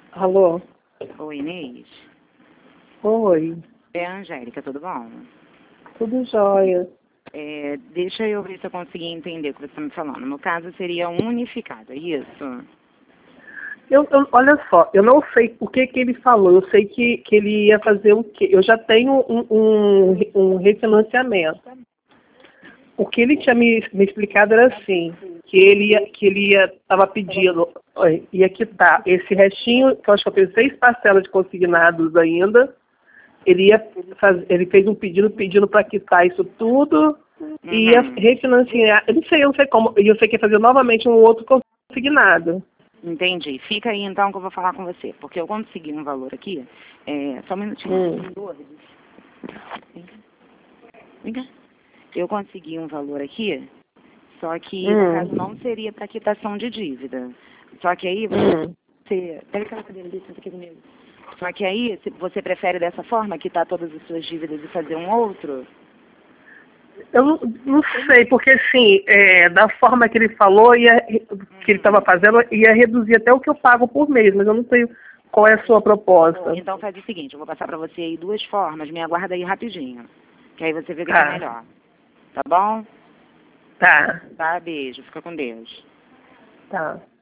Alô? Oi, Inês. Oi. É a Angélica, tudo bom? Tudo jóia. Deixa eu ver se eu consegui entender o que você está me falando. No caso, seria unificado, é isso? Olha só, eu não sei o que ele falou. Eu sei que ele ia fazer o quê? Eu já tenho um refinanciamento. O que ele tinha me explicado era assim, que ele estava pedindo, ia quitar esse restinho, que eu acho que eu tenho 6 parcelas de consignados ainda. Ele fez um pedindo para quitar isso tudo e ia refinanciar. Eu não sei como, e eu sei que ia fazer novamente um outro consignado. Entendi. Fica aí então que eu vou falar com você, porque eu consegui um valor aqui. Só um minutinho. Vem cá. Eu consegui um valor aqui, só que no caso não seria para quitação de dívida. Só que aí você... Pega aquela cadeira ali, senta aqui comigo. Só que aí, se você prefere dessa forma, quitar todas as suas dívidas e fazer um outro? Eu não sei, porque assim, da forma que ele falou, que ele estava fazendo, ia reduzir até o que eu pago por mês, mas eu não sei qual é a sua proposta. Então faz o seguinte, eu vou passar para você aí 2 formas, me aguarda aí rapidinho, que aí você vê o que é melhor. Tá bom? Tá. Tá, beijo, fica com Deus. Tá.